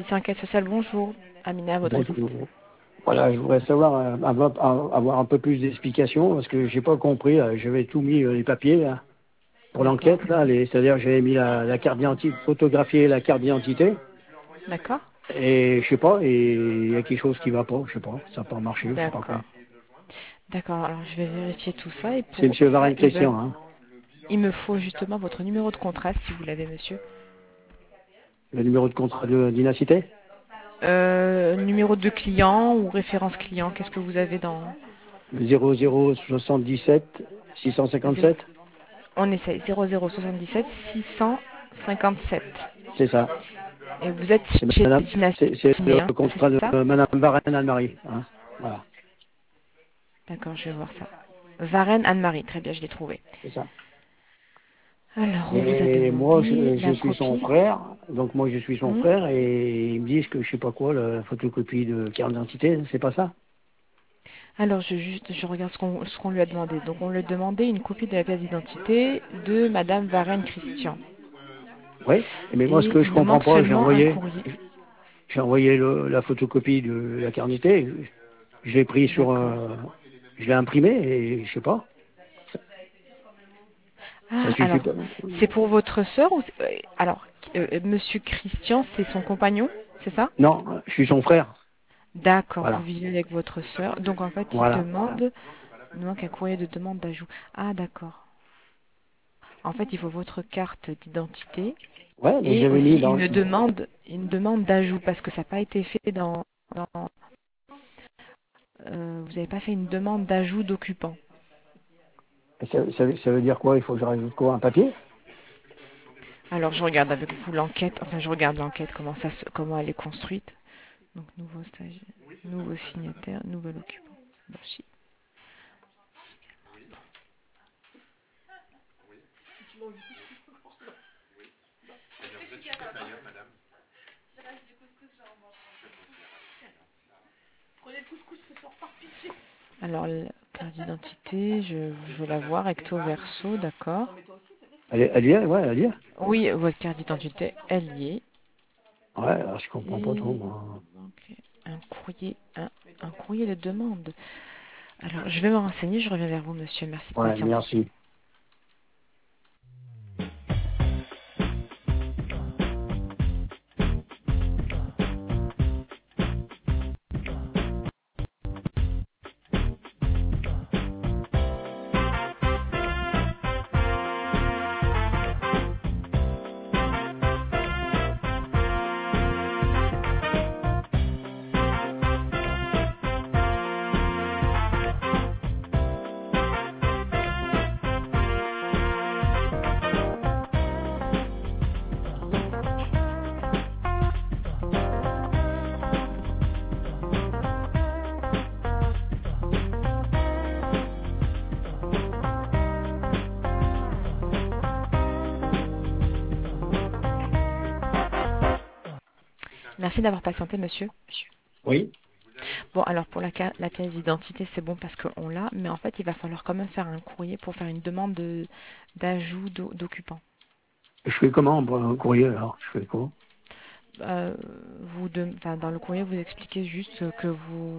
service enquête sociale, bonjour. Amina, à votre écoute. Bonjour. Voilà, je voudrais savoir, avoir un peu plus d'explications parce que j'ai pas compris. J'avais tout mis les papiers là, pour D'accord. l'enquête là, c'est-à-dire j'avais mis la carte d'identité, photographié la carte d'identité D'accord. et je sais pas, et il y a quelque chose qui va pas, je sais pas, ça n'a pas marché, je sais pas quoi. D'accord. D'accord, alors je vais vérifier tout ça et C'est pour Monsieur ça, Varenne Christian, hein. il me faut justement votre numéro de contrat si vous l'avez, monsieur. Le numéro de contrat d'inacité Numéro de client ou référence client, qu'est-ce que vous avez dans... 0077 657, On essaye 0077 657. c'est ça. Et vous êtes C'est chez madame, c'est Dynastie, le hein, c'est contrat de ça? Madame Varenne Anne-Marie, hein. Voilà, D'accord, je vais voir ça. Varenne Anne-Marie, très bien, je l'ai trouvé. c'est ça. Alors, on vous a Et moi, demandé je la suis son copie. frère, donc moi je suis son Hmm. frère, et ils me disent que je sais pas quoi, la photocopie de carte d'identité, c'est pas ça? Alors, je regarde ce qu'on lui a demandé. Donc, on lui a demandé une copie de la pièce d'identité de Madame Varenne Christian. Oui, mais moi ce Et que je il nous comprends manque pas, seulement un courrier. j'ai envoyé la photocopie de la carte d'identité, je l'ai pris sur, D'accord. je l'ai imprimé, et je sais pas, ça Ah, suffit alors, pas. c'est pour votre sœur ou alors, Monsieur Christian, c'est son compagnon, c'est ça? Non, je suis son frère, D'accord, vous voilà, vivez avec votre sœur. Donc, en fait, voilà. il manque un courrier de demande d'ajout. Ah, d'accord. En fait, il faut votre carte d'identité Ouais, mais et j'avais aussi mis dans, une demande d'ajout parce que ça n'a pas été fait vous n'avez pas fait une demande d'ajout d'occupant. ça veut dire quoi? Il faut que je rajoute quoi? Un papier? Alors, je regarde avec vous l'enquête. Enfin, je regarde l'enquête, comment elle est construite. Donc, nouveau stagiaire, nouveau signataire, nouvel occupant. Bon, si. Alors, la carte d'identité, je veux la voir, recto verso, d'accord. Elle y est, ouais, elle y est. Oui, votre carte d'identité, elle y est. Ouais, alors je comprends pas trop, Et moi. donc, un courrier de demande. Alors, je vais me renseigner, je reviens vers vous, monsieur. Merci de Ouais, patienter. merci. Merci d'avoir patienté, monsieur. Oui, Bon, alors pour la pièce d'identité, c'est bon parce qu'on l'a, mais en fait, il va falloir quand même faire un courrier pour faire une demande d'ajout d'occupant. je fais comment pour un courrier, alors? Je fais quoi? Enfin, dans le courrier, vous expliquez juste que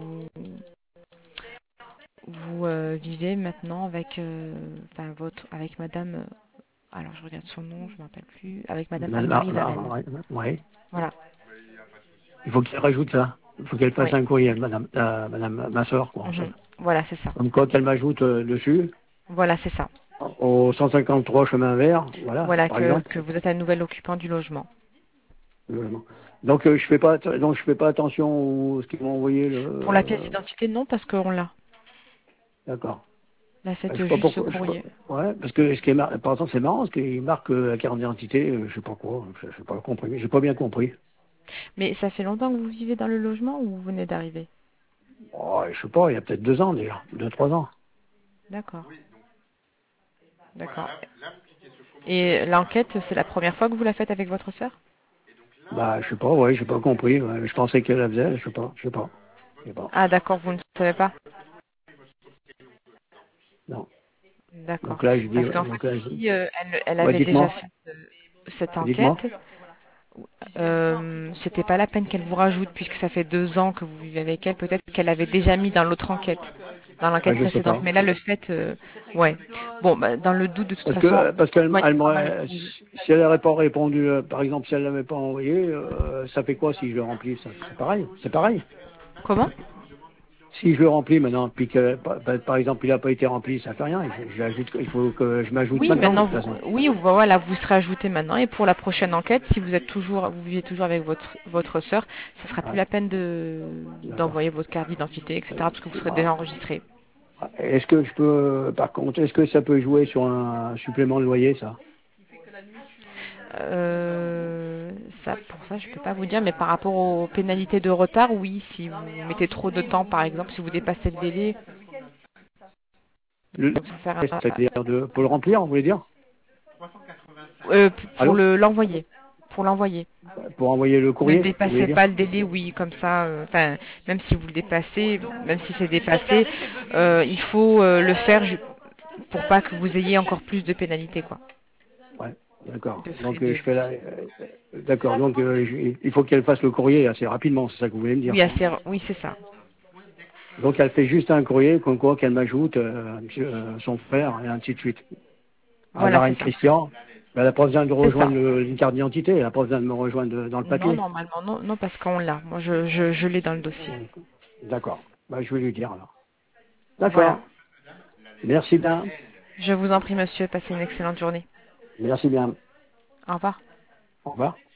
vous vivez maintenant avec, enfin, avec Madame. Alors, je regarde son nom, je ne me rappelle plus. Avec Madame Anne-Marie Varenne. Ouais. Voilà. Il faut qu'elle rajoute ça. Il faut qu'elle fasse Oui. un courrier, madame, ma soeur, quoi, en fait. Mhm. Voilà, c'est ça. Comme quoi qu'elle m'ajoute dessus, Voilà, c'est ça. au 153 chemin vert, voilà, Voilà, par exemple. que vous êtes un nouvel occupant du logement. Donc je fais pas attention à ce qu'ils m'ont envoyé Pour la pièce le. d'identité, non, parce qu'on l'a. D'accord. Là, Je faites sais pas juste ce pourquoi. courrier. Ouais, parce que ce qui est par exemple, c'est marrant, parce qu'il marque la carte d'identité, je sais pas quoi, je sais pas compris, j'ai pas bien compris. Mais ça fait longtemps que vous vivez dans le logement ou vous venez d'arriver? Oh, je sais pas, il y a peut-être 2 ans déjà, 2, 3 ans. D'accord, d'accord. Et l'enquête, c'est la première fois que vous la faites avec votre sœur? Bah, je sais pas, ouais, j'ai pas compris. Ouais. Je pensais qu'elle la faisait, je sais pas. Ah, d'accord, vous ne savez pas? Non. D'accord. Donc là, je dis, Parce ouais, qu'en fait, donc là, ici, elle ouais, avait déjà dites-moi, fait cette dites-moi. enquête. C'était pas la peine qu'elle vous rajoute, puisque ça fait 2 ans que vous vivez avec elle. Peut-être qu'elle avait déjà mis dans l'autre enquête, dans Ah, l'enquête je sais précédente. pas. Mais là, le fait, ouais. Bon, bah, dans le doute, de toute Parce façon, que parce qu'elle moi, elle normal, m'aurait si elle n'aurait pas répondu, par exemple, si elle l'avait pas envoyé, ça fait quoi si je le remplis ça? C'est pareil, c'est pareil. comment? Si je le remplis maintenant, puis que par exemple il n'a pas été rempli, ça fait rien. Il faut que je m'ajoute Oui, maintenant de maintenant, toute façon. oui, voilà, vous serez ajouté maintenant. Et pour la prochaine enquête, si vous êtes toujours, vous vivez toujours avec votre sœur, ça sera plus Ouais, la peine d'accord. d'envoyer votre carte d'identité, etc., parce que vous serez déjà enregistré. Est-ce que je peux, par contre, est-ce que ça peut jouer sur un supplément de loyer, ça? Pour ça, je peux pas vous dire, mais par rapport aux pénalités de retard, oui, si vous mettez trop de temps, par exemple, si vous dépassez le délai, Le- donc ça faire C'est-à-dire pour le remplir, vous voulez dire? pour Allô? l'envoyer, pour l'envoyer. Pour envoyer le Ne courrier, vous voulez dépassez dire? pas le délai, oui, comme ça. Enfin, même si vous le dépassez, même si c'est dépassé, il faut le faire pour pas que vous ayez encore plus de pénalités, quoi, Ouais, d'accord. de frais Donc de. je fais la, d'accord. Donc il faut qu'elle fasse le courrier assez rapidement, c'est ça que vous voulez me dire. Oui, c'est ça. Donc elle fait juste un courrier, comme quoi qu'elle m'ajoute son frère et ainsi de suite. À Voilà, la c'est reine ça. Christian, elle n'a pas besoin de C'est ça. rejoindre une carte d'identité, elle n'a pas besoin de me rejoindre dans le Non, papier. normalement, non, non, parce qu'on l'a. Moi, je l'ai dans le dossier. D'accord. Bah, je vais lui dire alors. Voilà. D'accord. Merci bien. Je vous en prie, monsieur. Passez une excellente journée. Merci bien. Au revoir. Au revoir.